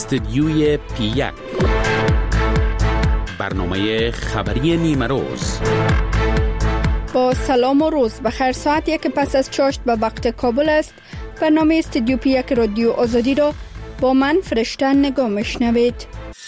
استدیوی P1 برنامه خبری نیمه روز. با سلام و روز بخیر. ساعت 1 پس از چاشت به وقت کابل است. برنامه استدیو P1 رادیو آزادی را با من فرشته نگاه میشنوید.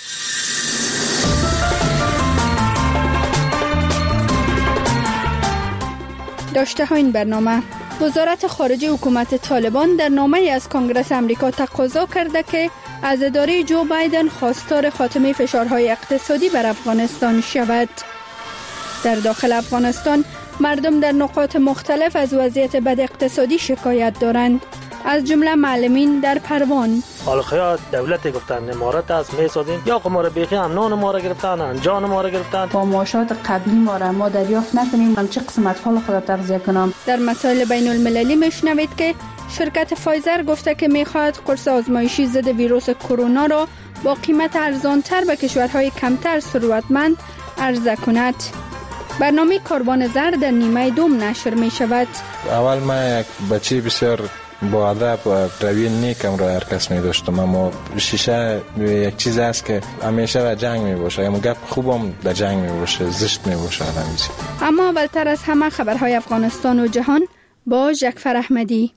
داشته ها این برنامه: وزارت خارجه حکومت طالبان در نامه از کنگره امریکا تقاضا کرده که از اداره جو بایدن خواستار خاتمه فشارهای اقتصادی بر افغانستان شود. در داخل افغانستان مردم در نقاط مختلف از وضعیت بد اقتصادی شکایت دارند، از جمله معلمین در پروان. حالا دولت گفتن امارات از میسازیم یا قمار بیخی امنان ما را گرفتن، انجان ما را گرفتن. با معاشات قبلی ما دریافت نکنیم من چه قسمت حال خود تغذیه کنم. در مسائل بین المللی میشنوید که شرکت فایزر گفته که میخواهد قرص آزمایشی ضد ویروس کرونا را با قیمت ارزانتر به کشورهای کمتر ثروتمند عرضه کند. برنامه کاروان زر در نیمه دوم نشر می شود. اول من یک بچه بسیار با ادب و روی نیکم را هر کس می داشتم، اما شیشه یک چیز است که همیشه در جنگ می باشه، اما گپ خوبم در جنگ می باشه، زشت می باشه همیشه. اما اولتر از همه خبرهای افغانستان و جهان با جعفر احمدی.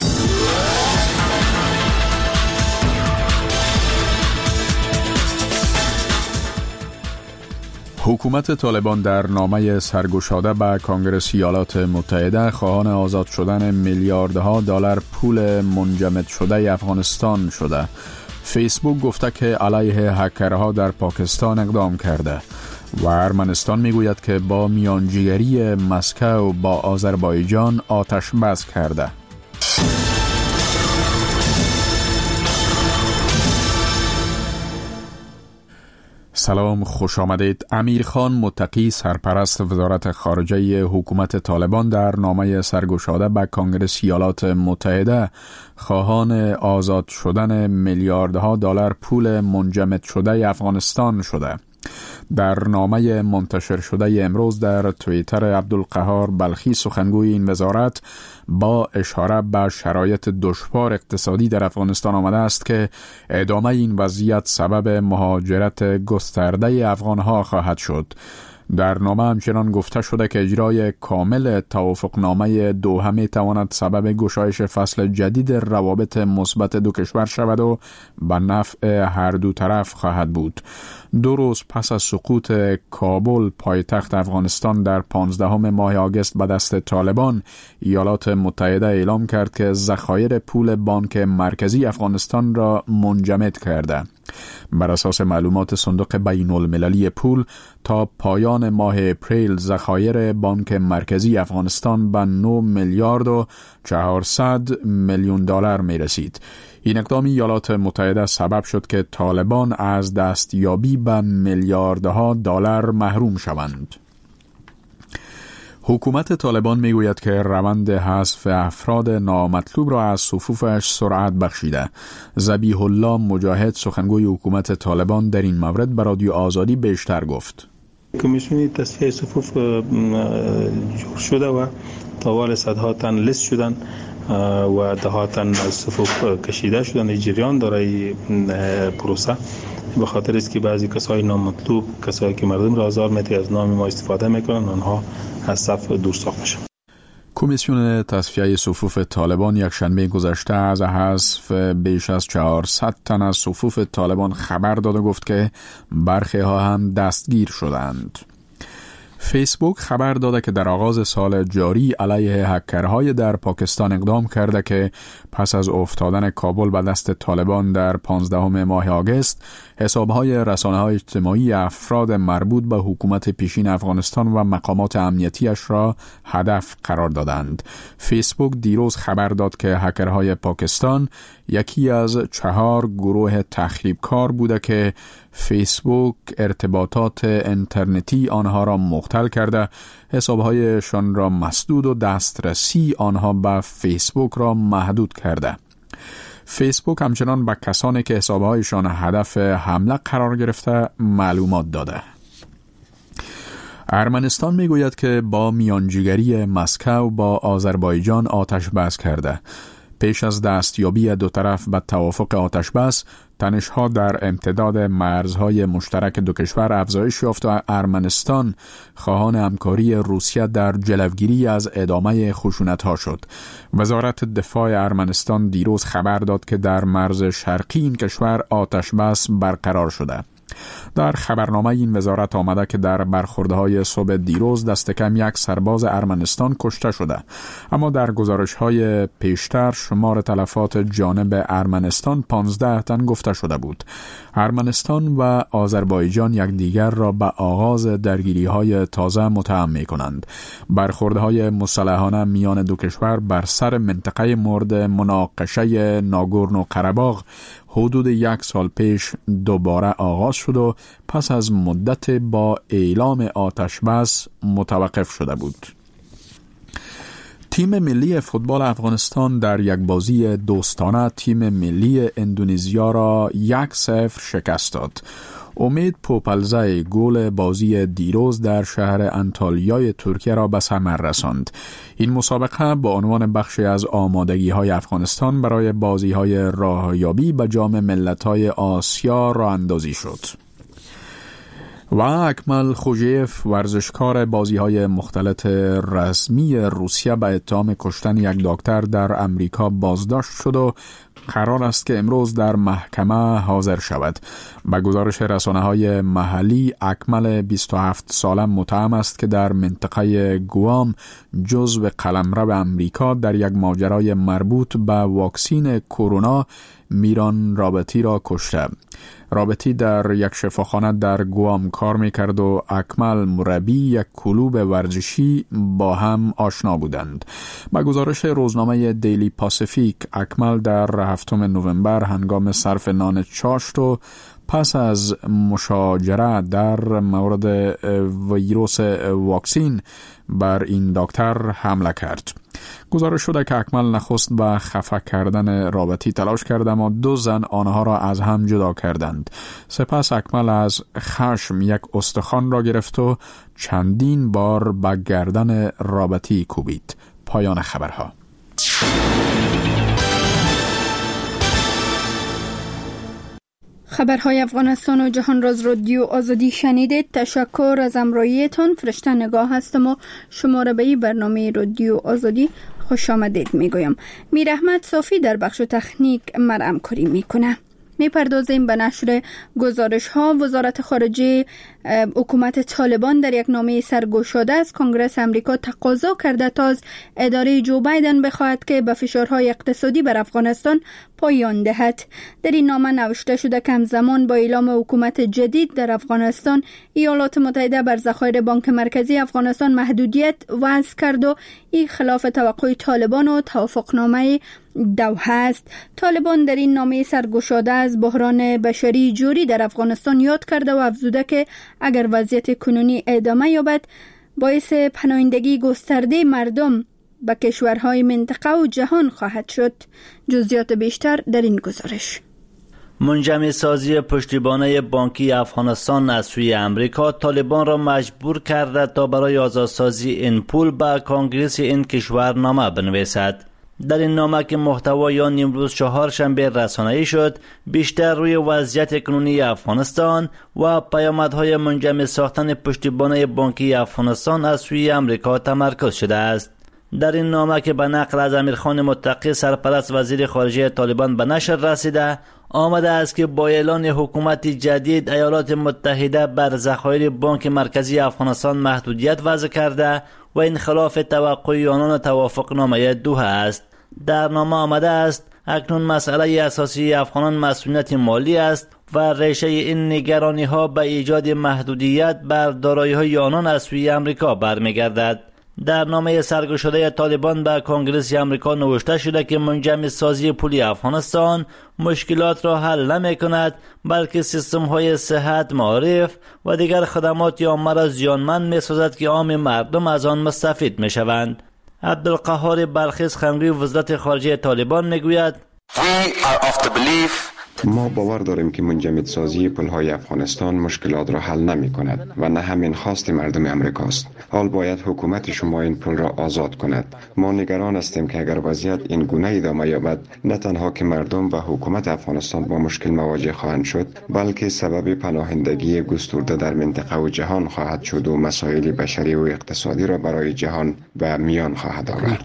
حکومت طالبان در نامه سرگشاده به کنگره ایالات متحده خواهان آزاد شدن میلیاردها دلار پول منجمد شده افغانستان شده. فیسبوک گفته که علیه هکرها در پاکستان اقدام کرده و ارمنستان میگوید که با میانجیگری مسکو با آذربایجان آتش بس کرده. سلام، خوش آمدید. امیر خان متقی سرپرست وزارت خارجه حکومت طالبان در نامه سرگشاده به کنگره ایالات متحده خواهان آزاد شدن میلیاردها دلار پول منجمد شده افغانستان شده. در نامه منتشر شده امروز در توییتر عبدالقهار بلخی سخنگوی این وزارت با اشاره به شرایط دشوار اقتصادی در افغانستان آمده است که ادامه این وضعیت سبب مهاجرت گسترده افغانها خواهد شد. در نامه همچنان گفته شده که اجرای کامل توافقنامه دوحه می تواند سبب گشایش فصل جدید روابط مثبت دو کشور شود و به نفع هر دو طرف خواهد بود. 2 روز پس از سقوط کابل پایتخت افغانستان در 15 ماه آگوست به دست طالبان، ایالات متحده اعلام کرد که ذخایر پول بانک مرکزی افغانستان را منجمد کرده. بر اساس معلومات صندوق بین المللی پول تا پایان ماه اپریل ذخایر بانک مرکزی افغانستان به 9 میلیارد و 400 میلیون دلار می رسید. این اقدام ایالات متحده سبب شد که طالبان از دستیابی به میلیاردها دلار محروم شوند. حکومت طالبان میگوید که روند حذف افراد نامطلوب را از صفوفش سرعت بخشیده. ذبیح الله مجاهد سخنگوی حکومت طالبان در این مورد به رادیو آزادی بیشتر گفت. کمیسیون تصفیه صفوف جور شده و طوال صدها تن لیست شدن و ده تن از صفوف کشیده شدن. جریان داره پروسه، به خاطر است که بعضی کسای نامطلوب، کسایی که مردم را آزار میده، از نام ما استفاده میکنن، آنها از صف دور ساخته شدن. کمیسیون تصفیه صفوف طالبان یکشنبه گذشته از حذف بیش از 400 تن از صفوف طالبان خبر داد و گفت که برخی ها هم دستگیر شدند. فیسبوک خبر داده که در آغاز سال جاری علیه هکرهای در پاکستان اقدام کرده که پس از افتادن کابل به دست طالبان در 15 ماه آگوست حسابهای رسانه‌های اجتماعی افراد مربوط به حکومت پیشین افغانستان و مقامات امنیتیش را هدف قرار دادند. فیسبوک دیروز خبر داد که هکرهای پاکستان یکی از 4 گروه تخریبکار بوده که فیسبوک ارتباطات اینترنتی آنها را مختل کرده، حسابهایشان را مسدود و دسترسی آنها به فیسبوک را محدود کرده. فیسبوک همچنان به کسانی که حسابهایشان هدف حمله قرار گرفته معلومات داده. ارمنستان میگوید که با میانجیگری مسکو با آذربایجان آتش بس کرده. پیش از دستیابی دو طرف به توافق آتشبس، تنش‌ها در امتداد مرزهای مشترک دو کشور افزایش یافت و ارمنستان خواهان همکاری روسیه در جلوگیری از ادامه خشونت‌ها شد. وزارت دفاع ارمنستان دیروز خبر داد که در مرز شرقی این کشور آتشبس برقرار شده. در خبرنامه این وزارت آمده که در برخوردهای صبح دیروز دست کم 1 سرباز ارمنستان کشته شده، اما در گزارش‌های پیشتر شمار تلفات جانب ارمنستان 15 تن گفته شده بود. ارمنستان و آذربایجان یکدیگر را به آغاز درگیری‌های تازه متهم می‌کنند. برخوردهای مسلحانه میان دو کشور بر سر منطقه مورد مناقشه ناگورنو قره‌باغ حدود 1 سال پیش دوباره آغاز شد و پس از مدت با اعلام آتشبس متوقف شده بود. تیم ملی فوتبال افغانستان در یک بازی دوستانه تیم ملی اندونزیا را 1-0 شکست داد. امید پوپلزای گل بازی دیروز در شهر انتالیای ترکیه را به ثمر رساند. این مسابقه با عنوان بخشی از آمادگی‌های افغانستان برای بازی‌های راهیابی به جام ملت‌های آسیا راه اندازی شد. و اکمل خوجیف ورزشکار بازی‌های مختلط رسمی روسیه به اتهام کشتن یک دکتر در امریکا بازداشت شد و قرار است که امروز در محکمه حاضر شود. به گزارش رسانه‌های محلی، اکمل 27 ساله متهم است که در منطقه گوام جزو قلمرو امریکا در یک ماجرای مربوط به واکسین کرونا میران رابطی را کشته. رابطی در یک شفاخانه در گوام کار میکرد و اکمل مربی یک کلوب ورزشی با هم آشنا بودند. با گزارش روزنامه دیلی پاسیفیک، اکمل در 7 نوامبر هنگام صرف نان چاشت و پس از مشاجره در مورد ویروس واکسین بر این دکتر حمله کرد. گزارش شده که اکمل نخست به خفه کردن رابطی تلاش کرد، اما 2 زن آنها را از هم جدا کردند. سپس اکمل از خشم یک استخوان را گرفت و چندین بار به گردن رابطی کوبید. پایان خبرها. خبرهای افغانستان و جهان راز رادیو آزادی شنیدید. تشکر از همراهیتان. فرشته نگاه هستم و شما را به این برنامه رادیو آزادی خوش آمدید میگویم. میر احمد صافی در بخش تکنیک همکاری میکنه. میپردازیم به نشر گزارش ها. وزارت خارجه حکومت طالبان در یک نامه سرگشاده از کنگره امریکا تقاضا کرده تا از اداره جو بایدن بخواهد که به فشارهای اقتصادی بر افغانستان پایان دهد. در این نامه نوشته شده که همزمان با اعلام حکومت جدید در افغانستان، ایالات متحده بر ذخایر بانک مرکزی افغانستان محدودیت وضع کرد و این خلاف توقع طالبان و توافقنامه دوحه است. طالبان در این نامه سرگشاده از بحران بشری جوری در افغانستان یاد کرده و افزوده که اگر وضعیت کنونی ادامه یابد باعث پناهندگی گسترده مردم به کشورهای منطقه و جهان خواهد شد. جزئیات بیشتر در این گزارش. منجمد سازی پشتیبانی بانکی افغانستان از سوی امریکا طالبان را مجبور کرده تا برای آزادسازی این پول به کانگرس این کشور نامه بنویسد. در این نامه که محتوای آن امروز چهارشنبه رسانه‌ای شد، بیشتر روی وضعیت کنونی افغانستان و پیامدهای منجمد ساختن پشتیبانی بانکی افغانستان از سوی امریکا تمرکز شده است. در این نامه که به نقل از امیرخان متقی سرپرست وزیر خارجه طالبان به نشر رسیده، آمده است که با اعلان حکومت جدید ایالات متحده بر ذخایر بانک مرکزی افغانستان محدودیت وضع کرده و این خلاف توقع آنان توافقنامه دوحه است. در نامه آمده است اکنون مسئله اساسی افغانان مسئولیت مالی است و ریشه این نگرانی ها به ایجاد محدودیت بر دارایی‌های آنان از سوی امریکا برمیگردد. در نامه سرگشاده طالبان به کنگره امریکا نوشته شده که منجمد سازی پولی افغانستان مشکلات را حل نمی کند، بلکه سیستم های صحت، معارف و دیگر خدمات عامه را زیانمند می سازد که عام مردم از آن مستفید می شوند. عبدالقهار بلخیز خنگوی وزارت خارجه طالبان می گوید: ما باور داریم که منجمدسازی پل‌های افغانستان مشکلات را حل نمی کند و نه همین خواست مردم امریکاست. حال باید حکومت شما این پل را آزاد کند. ما نگران هستیم که اگر وضعیت این گونه ادامه یابد، نه تنها که مردم و حکومت افغانستان با مشکل مواجه خواهند شد، بلکه سبب پناهندگی گسترده در منطقه و جهان خواهد شد و مسائل بشری و اقتصادی را برای جهان به میان خواهد آورد.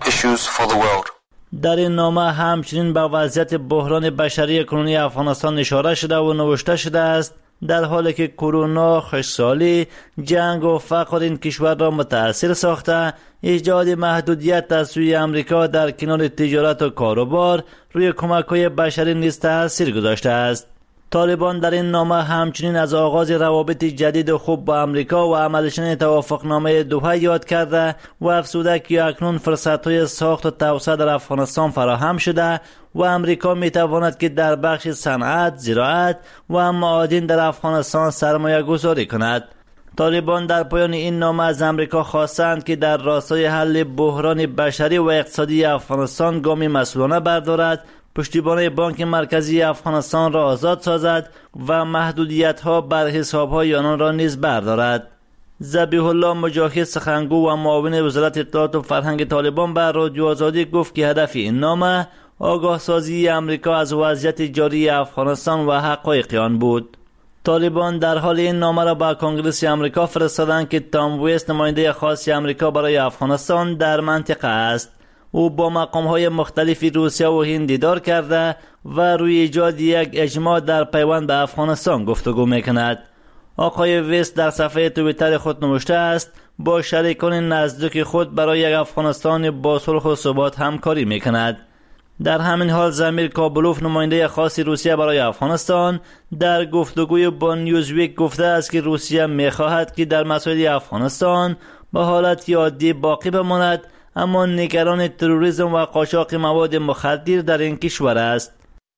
در این نامه همچنین به وضعیت بحران بشری کنونی افغانستان اشاره شده و نوشته شده است در حالی که کرونا، خشکسالی، جنگ و فقر این کشور را متاثر ساخته، ایجاد محدودیت از سوی امریکا در کنار تجارت و کاروبار روی کمک‌های بشری نیز تاثیر گذاشته است. طالبان در این نامه همچنین از آغاز روابط جدید خوب با امریکا و عملشن توافقنامه دوحه یاد کرده و افزوده که اکنون فرصت‌های ساخت و توسعه در افغانستان فراهم شده و امریکا می‌تواند که در بخش صنعت، زراعت و معادن در افغانستان سرمایه گذاری کند. طالبان در پایان این نامه از امریکا خواستند که در راستای حل بحران بشری و اقتصادی افغانستان گامی مسئولانه بردارد، پشتیبانی بانک مرکزی افغانستان را آزاد سازد و محدودیت‌ها بر حساب‌های آنان را نیز بردارد. ذبیح الله مجاهد، سخنگو و معاون وزارت اطلاعات و فرهنگ طالبان، بر رادیو آزادی گفت که هدف این نامه آگاه سازی امریکا از وضعیت جاری افغانستان و حقایق آن بود. طالبان در حال این نامه را به کنگره امریکا فرستادند که تام ویست، نماینده خاص امریکا برای افغانستان در منطقه است. او با مقام‌های مختلفی روسیه و هند دیدار کرده و روی ایجاد یک اجماع در پیوند به افغانستان گفتگو می‌کند. آقای ویست در صفحه توییتر خود نوشته است با شریکان نزدیک خود برای یک افغانستان با صلح و ثبات همکاری می‌کند. در همین حال زمیر کابلوف، نماینده خاص روسیه برای افغانستان، در گفتگوی با نیوزویک گفته است که روسیه می‌خواهد که در مسائل افغانستان به حالت عادی باقی بماند، اما نگران تروریسم و قاچاق مواد مخدر در این کشور است.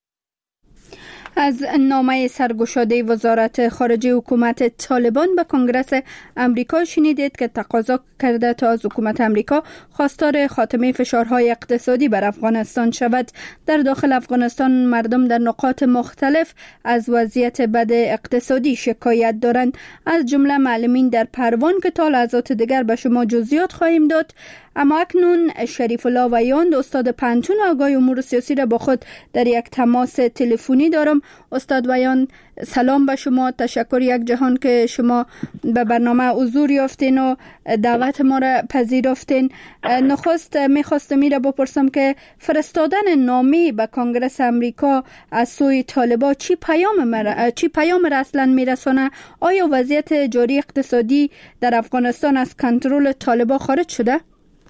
از نامه سرگشاده وزارت خارجه حکومت طالبان به کنگره امریکا شنیدید که تقاضا کرده تا از حکومت امریکا خواستار خاتمه فشارهای اقتصادی بر افغانستان شود. در داخل افغانستان مردم در نقاط مختلف از وضعیت بد اقتصادی شکایت دارند، از جمله معلمین در پروان که تا لحظات دیگر به شما جزئیات خواهیم داد. اما اکنون شریف الله ویاند، استاد پنتون آگاهی امور سیاسی را با خود در یک تماس تلفنی دارم. استاد ویاند، سلام به شما، تشکر یک جهان که شما به برنامه حضور یافتین و دعوت ما را پذیرفتین. نخست میخواستم میره بپرسم که فرستادن نامه به کنگره امریکا از سوی طالبان چی پیام را اصلا میرسونه؟ آیا وضعیت جاری اقتصادی در افغانستان از کنترل طالبان خارج شده؟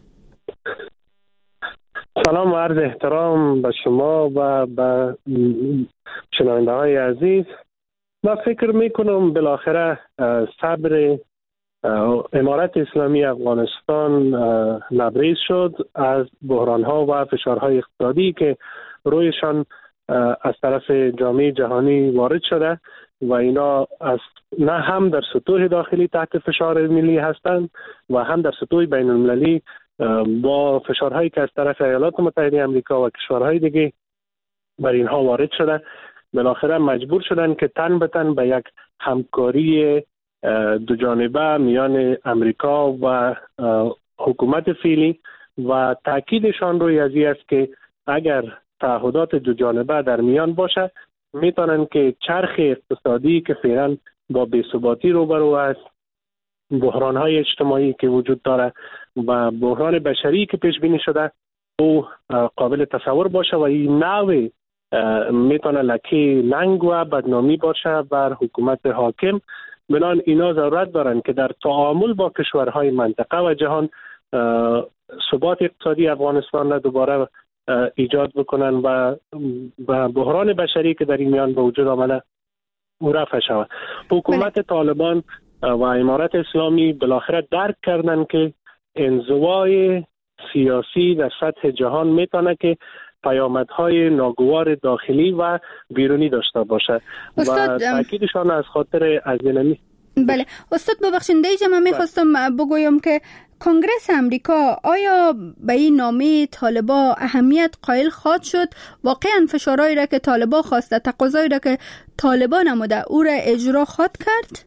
سلام و عرض احترام به شما و به شنونده های عزیز. من فکر میکنم بالاخره صبر امارت اسلامی افغانستان لبریز شد از بحران ها و فشارهای اقتصادی که رویشان از طرف جامعه جهانی وارد شده و اینا از نه هم در سطوح داخلی تحت فشار ملی هستند و هم در سطوح بین المللی با فشارهایی که از طرف ایالات متحده آمریکا و کشورهای دیگه بر اینها وارد شده، بالاخره مجبور شدن که تن به تن به یک همکاری دو جانبه میان امریکا و حکومت فعلی و تاکیدشان روی از این است که اگر تعهدات دو جانبه در میان باشه میتونن که چرخ اقتصادی که فعلا با بی‌ثباتی روبرو است، بحران‌های اجتماعی که وجود داره و بحران بشری که پیش بینی شده او قابل تصور باشه و این نوع میتونه لکه لنگ و بدنامی باشه بر حکومت حاکم. بنابراین اینا ضرورت دارن که در تعامل با کشورهای منطقه و جهان ثبات اقتصادی افغانستان را دوباره ایجاد بکنن و بحران بشری که در این میان به وجود آمده او رفع شود. حکومت طالبان و امارت اسلامی بالاخره درک کردن که انزوای سیاسی در سطح جهان میتونه که پیامدهای ناگوار داخلی و بیرونی داشته باشه و تاکیدشان از خاطر از بله استاد ببخشید دیگه من میخواستم بگویم که کنگره امریکا آیا به این نامه طالبان اهمیت قائل خواهد شد؟ واقعا فشارهایی را که طالبان خواسته، تقاضایی را که طالبان نموده او را اجرا خواهد کرد؟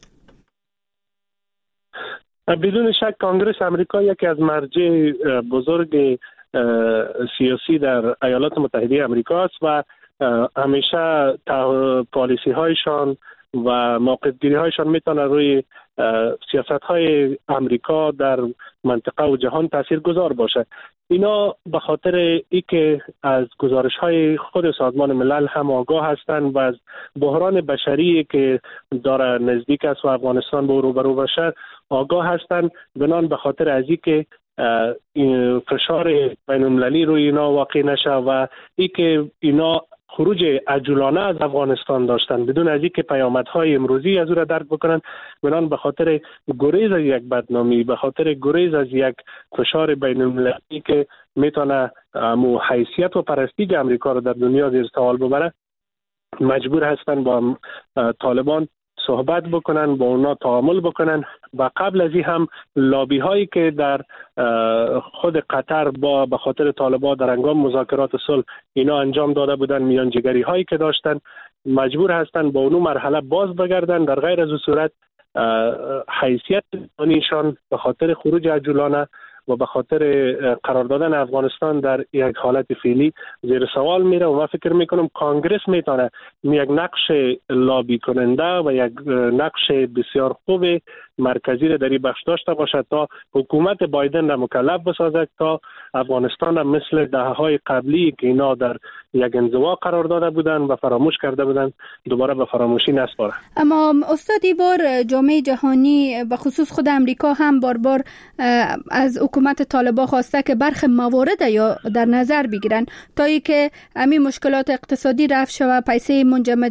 بدون شک کنگره امریکا یکی از مرجع بزرگ سیاسی در ایالات متحده امریکا است و همیشه پالیسی هایشان و موقع‌گیری هایشان میتونه روی سیاست های امریکا در منطقه و جهان تاثیرگذار باشه. اینا به خاطر اینکه از گزارش های خود سازمان ملل هم آگاه هستند و از بحران بشری که داره نزدیک است و افغانستان به روبرو باشه آگاه هستند، بنان به خاطر از اینکه فشار بین‌المللی روی اینا واقع نشه و اینکه اینا خروج عجولانه از افغانستان داشتن بدون از اینکه پیامدهای امروزی از او را درک بکنن، بنان به خاطر گریز از یک بدنامی، به خاطر گریز از یک فشار بین‌المللی که میتونه حیثیت و پرستیج امریکا را در دنیا زیر سوال ببره، مجبور هستن با طالبان صحبت بکنن، با اونا تعامل بکنن و قبل از این هم لابی هایی که در خود قطر با به خاطر طالبان در هنگام مذاکرات صلح اینا انجام داده بودن، میانجیگری هایی که داشتن، مجبور هستن با اونو مرحله باز بگردن. در غیر از اون صورت حیثیت ایشان به خاطر خروج عجولانه و به خاطر قرار دادن افغانستان در یک حالت فعلی زیر سوال میره و من فکر میکنم کانگرس میتونه یک نقش لابی کننده و یک نقش بسیار خوب مرکزی را در این بخش داشته باشد تا حکومت بایدن را مکلف بسازد تا افغانستان را مثل دهه‌های قبلی که اینا در یک انزوا قرار داده بودن و فراموش کرده بودن دوباره به فراموشی نسپاره. اما استادی بار جامعه جهانی به خصوص خود امریکا هم بار از حکومت طالبان خواسته که برخی موارد یا در نظر بگیرن تا اینکه همین مشکلات اقتصادی رفع شود، پیسه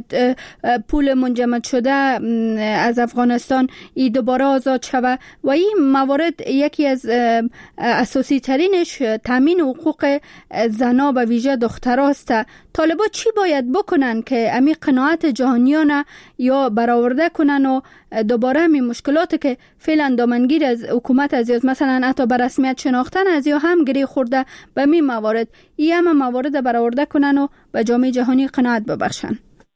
پول منجمد شده از افغانستان ای دوباره آزاد شود و این موارد یکی از اساسی ترینش تامین حقوق زنا و ویژه دختراست. طالبان چی باید بکنن که امی قناعت جهانیان یا برآورده کنن و دوباره همین مشکلاتی که فعلا دامنگیر از حکومت از مثلا حتی به رسمیت شناختن از یا هم گری خورده به می موارد ای هم موارد برآورده کنن و به جامعه جهانی قناعت ببخشن؟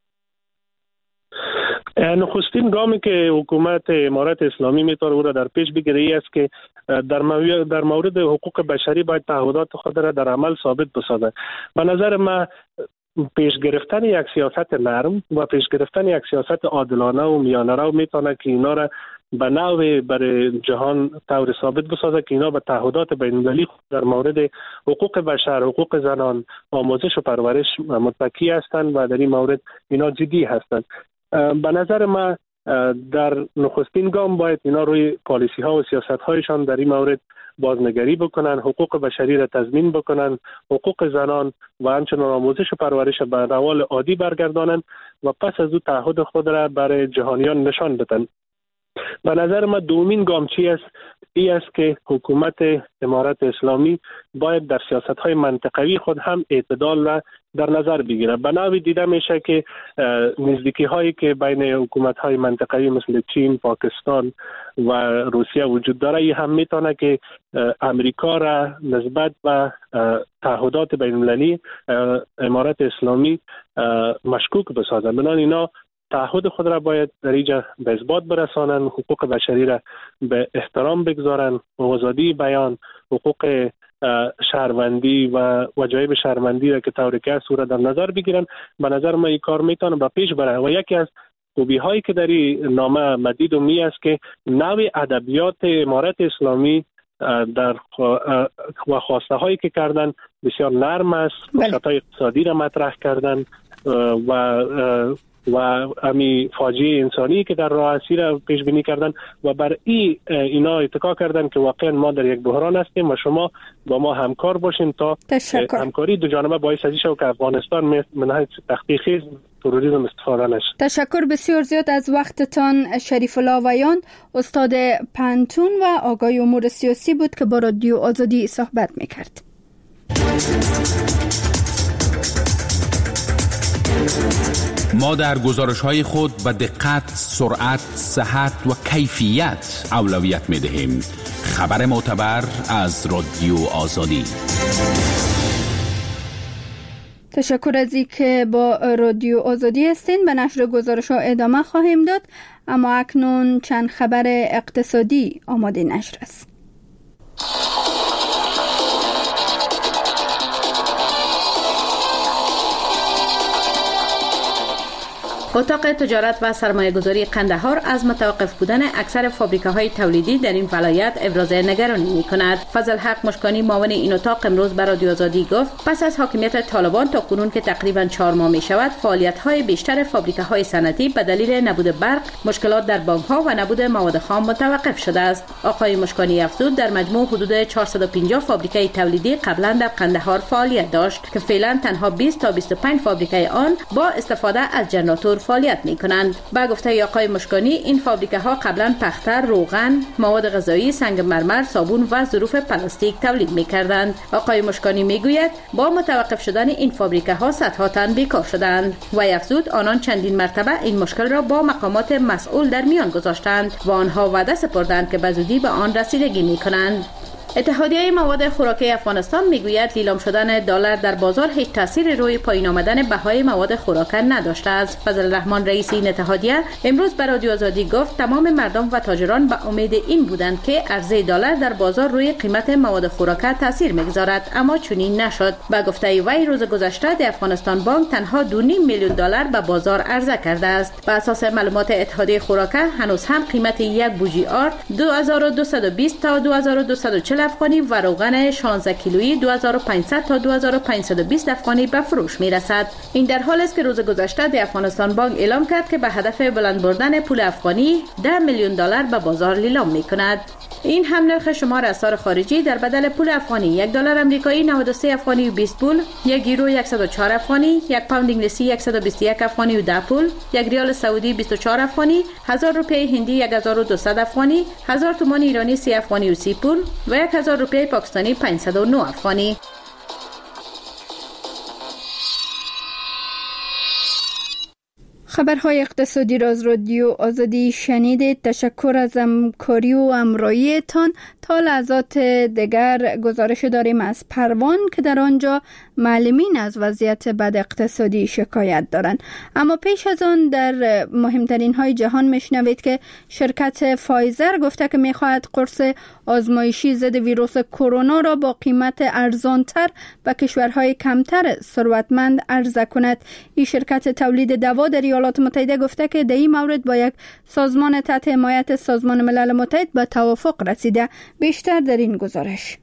نخستین گامی که حکومت امارت اسلامی میتونه او را در پیش بگیره ای است که در مورد حقوق بشری باید تعهدات خود را در عمل ثابت بسازه. به نظر من پیش گرفتن یک سیاست نرم و پیش گرفتن یک سیاست عادلانه و میانه رو میتونه که اینا را به نوع برای جهان طور ثابت بسازه که اینا به تعهدات بین‌المللی در مورد حقوق بشر، حقوق زنان، آموزش و پرورش متکی هستند و در این مورد اینا جدی هستند. به نظر من در نخستین گام باید اینا روی پالیسی ها و سیاست هایشان در این مورد بازنگری بکنن، حقوق بشری را تضمین بکنن، حقوق زنان و همچنین آموزش و پرورش به روال عادی برگردانن و پس از او تعهد خود را برای جهانیان نشان بدن. به نظر من دومین گام چی است؟ این است که حکومت امارت اسلامی باید در سیاست‌های منطقوی خود هم اعتدال را در نظر بگیره. به نوعی دیده میشه که نزدیکی هایی که بین حکومت‌های منطقوی مثل چین، پاکستان و روسیه وجود داره، این هم میتونه که امریکا را نسبت به تعهدات بین‌المللی امارت اسلامی مشکوک بسازه. بنابراین اینا تعهد خود را باید در اینجا به اثبات برسانند، حقوق بشری را به احترام بگذارند، آزادی بیان، حقوق شهروندی و وجایب شهروندی را که طوری که است را در نظر بگیرن. به نظر من این کار میتونه به پیش بره و یکی از خوبی هایی که در این نامه مدید و می است که نوع ادبیات امارت اسلامی در و خواسته هایی که کردن بسیار نرم است، فرصت‌های اقتصادی را مطرح کردن و امی فاجعه انسانی که در راه هستی را پیش بینی کردن و بر اینا اتکا کردن که واقعا ما در یک بحران هستیم و شما با ما همکار باشین تا همکاری دو جانبه باعث از شود که افغانستان من تحقیقی تروریسم استفاده نشه. تشکر بسیار زیاد از وقتتان شریف الله ویان، استاد پانتون و آگاه امور سیاسی بود که با رادیو آزادی صحبت میکرد. ما در گزارش‌های خود به دقت، سرعت، صحت و کیفیت اولویت می‌دهیم. خبر معتبر از رادیو آزادی. تشکر از اینکه با رادیو آزادی هستین. به نشر گزارش‌ها ادامه خواهیم داد، اما اکنون چند خبر اقتصادی آماده نشر است. اتاق تجارت و سرمایه‌گذاری قندهار از متوقف بودن اکثر فابریکه‌های تولیدی در این ولایت ابراز نگرانی می‌کند. فضل حق مشکانی معاون این اتاق امروز بر رادیو آزادی گفت پس از حاکمیت طالبان تا کنون که تقریباً 4 ماه می‌شود فعالیت‌های بیشتر فابریکه‌های صنعتی به دلیل نبود برق، مشکلات در بانک‌ها و نبود مواد خام متوقف شده است. آقای مشکانی افزود در مجموع حدود 450 فابریکه تولیدی قبلا در قندهار فعالیت داشت که فعلا تنها 20 تا 25 فابریکه آن با استفاده از ژنراتور فعالیت می‌کنند. با گفته آقای مشکانی این فابریکه ها قبلا پختر، روغن، مواد غذایی، سنگ مرمر، صابون و ظروف پلاستیک تولید می‌کردند. آقای مشکانی میگوید با متوقف شدن این فابریکه ها صدها تن بیکار شدند. و افزود آنان چندین مرتبه این مشکل را با مقامات مسئول در میان گذاشتند و آنها وعده سپردند که به زودی به آن رسیدگی می‌کنند. اتحادیه مواد خوراکی افغانستان میگوید لیلام شدن دلار در بازار هیچ تأثیر روی پایین آمدن بهای مواد خوراک نداشته است. فضل رحمان رئیس این اتحادیه امروز به رادیو آزادی گفت تمام مردم و تاجران به امید این بودند که عرضه دلار در بازار روی قیمت مواد خوراک تأثیر میگذارد، اما چنین نشد. به گفته وی روز گذشته در افغانستان بانک تنها 2.5 میلیون دلار به بازار عرضه کرده است. بر اساس معلومات اتحادیه خوراک هنوز هم قیمت یک بوجی آرد 2220 تا 2240 افغانی و روغن 16 کیلویی 2500 تا 2520 افغانی به فروش میرسد. این در حالی است که روز گذشته در افغانستان بانک اعلام کرد که به هدف بلند بردن پول افغانی 10 میلیون دلار به بازار لیلام میکند. این هم نرخ شمار اسعار خارجی در بدل پول افغانی: 1 دلار آمریکایی 93 افغانی و 20 پول، 1 یورو 104 افغانی، 1 پوند انگلیسی 121 افغانی و 10 پول، 1 ریال سعودی 24 افغانی، 1000 روپیه هندی 1200 افغانی، 1000 تومان ایرانی 30 افغانی و 30 پول و 1000 روپیه پاکستانی 509 افغانی. خبرهای اقتصادی را از رادیو آزادی شنیدید. تشکر از همکاری و همراهیتان. تا لحظات دیگر گزارش داریم از پروان که در آنجا معلمین از وضعیت بد اقتصادی شکایت دارند. اما پیش از آن در مهمترین های جهان میشنوید که شرکت فایزر گفته که میخواهد قرص آزمایشی ضد ویروس کرونا را با قیمت ارزانتر به کشورهای کمتر ثروتمند عرضه کند. این شرکت تولید دوا در ایالات متحده گفته که در این مورد با یک سازمان تحت حمایت سازمان ملل متحد به توافق رسیده. بیشتر در این گزارش.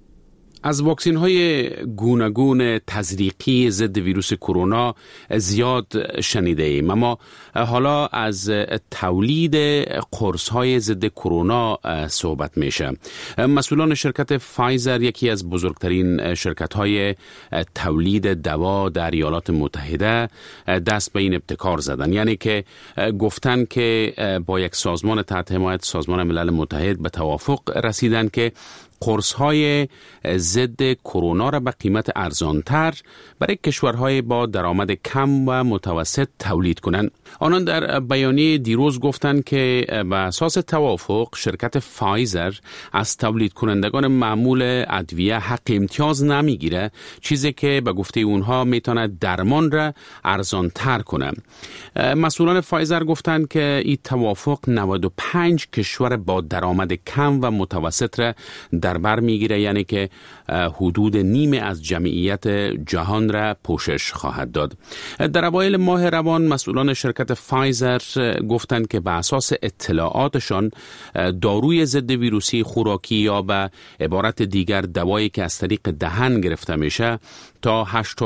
از واکسین های گوناگون تزریقی ضد ویروس کرونا زیاد شنیده ایم، اما حالا از تولید قرص های ضد کرونا صحبت میشه. مسئولان شرکت فایزر، یکی از بزرگترین شرکت های تولید دوا در ایالات متحده، دست به این ابتکار زدن، یعنی که گفتن که با یک سازمان تحت حمایت سازمان ملل متحد به توافق رسیدن که قرص‌های ضد کرونا را به قیمت ارزانتر برای کشورهای با درآمد کم و متوسط تولید کنند. آنان در بیانیه دیروز گفتند که به اساس توافق شرکت فایزر از تولید کنندگان معمول ادویه حق امتیاز نمیگیره، چیزی که به گفته اونها میتونه درمان را ارزانتر کنه. مسئولان فایزر گفتند که این توافق 95 کشور با درآمد کم و متوسط را در بر میگیره، یعنی که حدود نیمه از جمعیت جهان را پوشش خواهد داد. در اوایل ماه روان مسئولان شرکت فایزر گفتند که به اساس اطلاعاتشان داروی ضد ویروسی خوراکی یا به عبارت دیگر دوایی که از طریق دهن گرفته میشه تا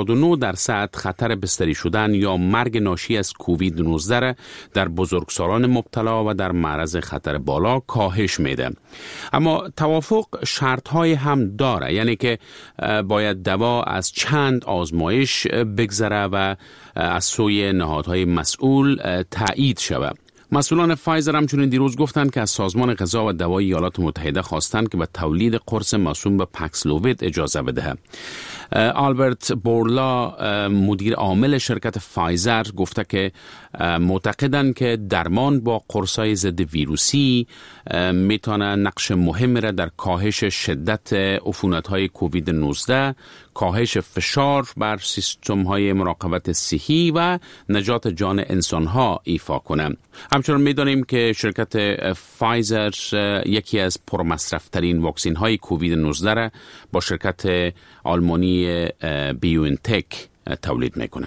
89% خطر بستری شدن یا مرگ ناشی از کووید 19 در بزرگسالان مبتلا و در معرض خطر بالا کاهش میده. اما توافق شرط‌های هم داره، یعنی که باید دوا از چند آزمایش بگذره و از سوی نهادهای مسئول تایید شود. مسئولان فایزر همچنین دیروز گفتند که از سازمان غذا و دوای ایالات متحده خواستند که به تولید قرص موسوم به پاکسلووید اجازه بده. آلبرت بورلا مدیر عامل شرکت فایزر گفته که معتقدند که درمان با قرص‌های ضد ویروسی میتونه نقش مهمی را در کاهش شدت عفونت‌های کووید 19، کاهش فشار بر سیستم‌های مراقبت صحی و نجات جان انسان‌ها ایفا کنه. همچنین می‌دانیم که شرکت فایزر یکی از پرمصرف‌ترین واکسن‌های کووید 19 را با شرکت آلمانی بیوانتک تولید میکنه.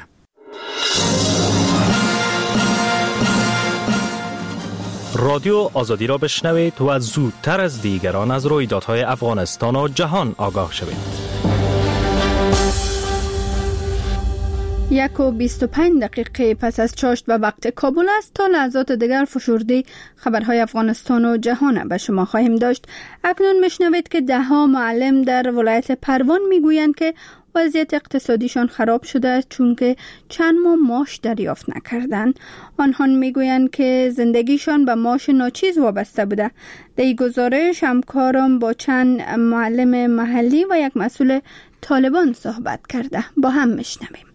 رادیو آزادی را بشنوید و زودتر از دیگران از رویدادهای افغانستان و جهان آگاه شوید. 1:25 پس از چاشت و وقت کابل است. تا لحظات دیگر فشرده خبرهای افغانستان و جهان به شما خواهیم داشت. اکنون میشنوید که 10 معلم در ولایت پروان میگویند که وضعیت اقتصادیشان خراب شده است چون که چند ماه معاش دریافت نکردند. آنها میگویند که زندگیشان به معاش ناچیز وابسته بوده. در این گزارش همکارم با چند معلم محلی و یک مسئول طالبان صحبت کرده. با هم میشنویم.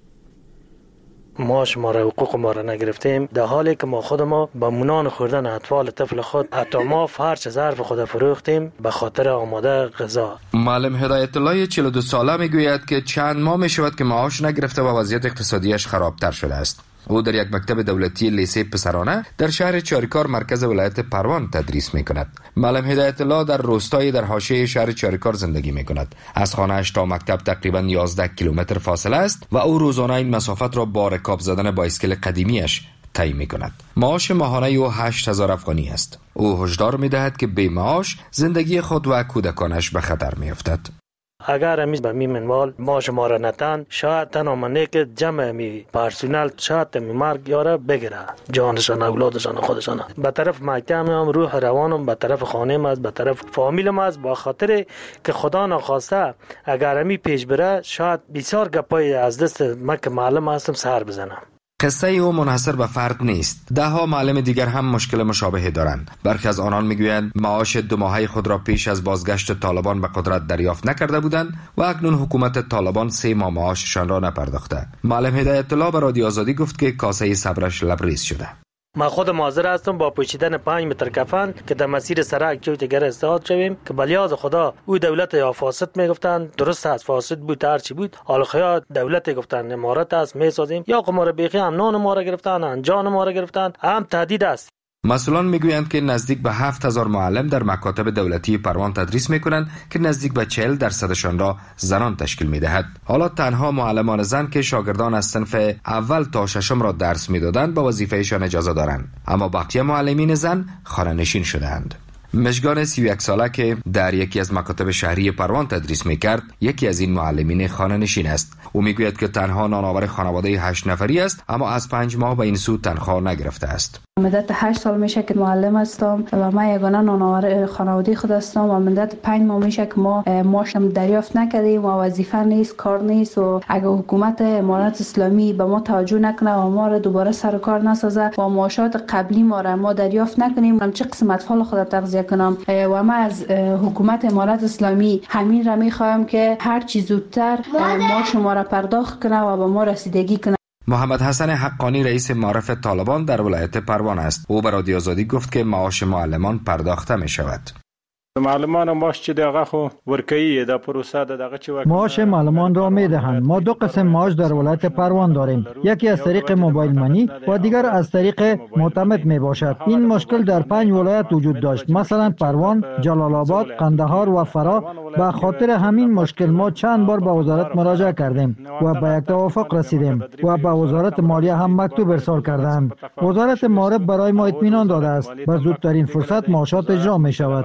معاش ما را، حقوق ما را نگرفتیم، در حالی که ما خود ما با منان خوردن اطفال طفل خود حتی ما فرش ظرف خود فروختیم به خاطر آماده غذا. معلم هدایت الله 42 ساله میگوید که چند ماه می شود که معاش نگرفته و وضعیت اقتصادیش خرابتر شده است. او در یک مکتب دولتی لیسه پسرانه در شهر چاریکار مرکز ولایت پروان تدریس می کند. معلم هدایت الله در روستایی در حاشیه شهر چاریکار زندگی می کند. از خانه‌اش تا مکتب تقریبا 11 کیلومتر فاصله است و او روزانه این مسافت را با رکاب زدن بایسکل قدیمیش طی می کند. معاش ماهانه او 8000 افغانی است. او هشدار می دهد که بی معاش زندگی خود و کودکانش به خطر می افتد. اگر امیز به می منوال معاش ما را نتن، شاید تنها منه که جمع می پرسونل شاید می مرگ یاره بگیره، جانشان، اولادشان، خودشان. به طرف مکتب هم روح روانم، به طرف خانه از، به طرف فامیلم از، با خاطر که خدا نخواسته اگر امی پیش بره شاید بسیار گپای از دست من که معلم هستم سر بزنم. قصه او منحصر به فرد نیست. 10 معلم دیگر هم مشکل مشابهی دارند. برخی از آنان میگویند معاش 2 ماهه خود را پیش از بازگشت طالبان به قدرت دریافت نکرده بودند و اکنون حکومت طالبان 3 ماه معاششان را نپرداخته. معلم هدایت الله به رادیو آزادی گفت که کاسه صبرش لبریز شده. ما خود حاضر هستم با پوشیدن 5 متر کفن که در مسیر سرک چوت گر استاد شویم که بلیاز خدا او دولت یا فاسد میگفتن، درست است فاسد بود هر چی بود، حال خیا دولت گفتن امارت است میسازیم، یا قمار بیخی هم نان ما را گرفتن، جان ما را گرفتن، هم تهدید است. مسئولان میگویند که نزدیک به 7000 معلم در مکاتب دولتی پروان تدریس میکنند که نزدیک به 40% را زنان تشکیل میدهد. حالا تنها معلمان زن که شاگردان از صنف اول تا 6 را درس میدادند با وظیفهشان اجازه دارند، اما بقیه معلمین زن خانه‌نشین شدهاند. مشگان 31 ساله که در یکی از مکاتب شهری پروان تدریس میکرد یکی از این معلمین خانه‌نشین است. او میگوید که تنها نانآور خانواده 8 نفری است اما از 5 ماه به این سو تنخواه نگرفته است. مدت 8 سال میشه که معلم هستم و من یگانه نانآور خانواده خود هستم و مدت 5 ماه میشه که ما معاشم دریافت نکردیم و وظیفه نیست، کار نیست و اگه حکومت امارت اسلامی به ما توجه نکنه و ما را دوباره سر کار نسازه و معاشات قبلی ما دریافت نکنیم، چه قسم اطفال خود تغذیه کنم و من از حکومت امارت اسلامی همین را میخواهم که هر چی زودتر معاش ما را پرداخت کنه و به ما رسیدگی کنه. محمد حسن حقانی رئیس معارف طالبان در ولایت پروان است. او به رادیو آزادی گفت که معاش معلمان پرداخته می شود. معلمان معاش چې دغه خو ورکوي د پروسه دغه چې معاش معلمان را میدهند. ما 2 قسم معاش در ولایت پروان داریم، یکی از طریق موبایل منی و دیگر از طریق معتمد می باشد. این مشکل در 5 ولایت وجود داشت، مثلا پروان، جلال آباد، قندهار و فرا. به خاطر همین مشکل ما چند بار به وزارت مراجعه کردیم و به یک توافق رسیدیم و به وزارت مالیه هم مکتوب ارسال کردند. وزارت معارف برای ما اطمینان داده است به زودترین فرصت معاشات اجرا می شود.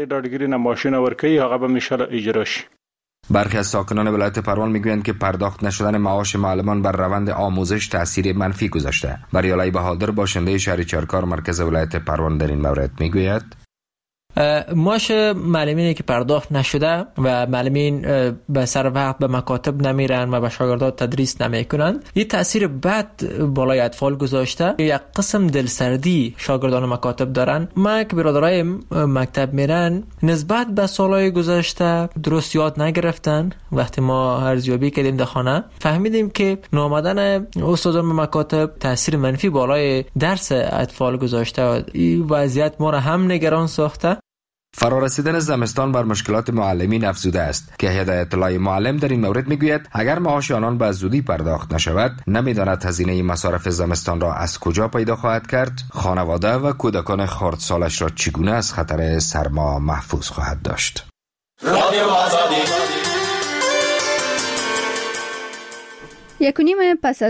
برخی از ساکنان ولایت پروان میگویند که پرداخت نشدن معاش معلمان بر روند آموزش تأثیر منفی گذاشته. بریالای بهادر باشنده شهر چارکار مرکز ولایت پروان در این مورد میگوید معاش معلمینی که پرداخت نشده و معلمین به سر وقت به مکاتب نمیرن و به شاگردان تدریس نمیکنند، این تاثیر بد بالای اطفال گذاشته. یک قسم دلسردی شاگردان مکاتب دارن. ما که برادرای مکتب میرن نسبت به سالهای گذشته درست یاد نگرفتن. وقتی ما ارزیابی کردیم در خانه فهمیدیم که نامدن استادان مکاتب تاثیر منفی بالای درس اطفال گذاشته. این وضعیت ما را هم نگران ساخته. فرارسیدن زمستان بر مشکلات معلمین افزوده است که هدایت الله معلم در این مورد میگوید اگر معاش آنان به زودی پرداخت نشود نمیداند هزینه مصارف زمستان را از کجا پیدا خواهد کرد، خانواده و کودکان خردسالش را چگونه از خطر سرما محفوظ خواهد داشت. رادیو آزادی 1.5 پس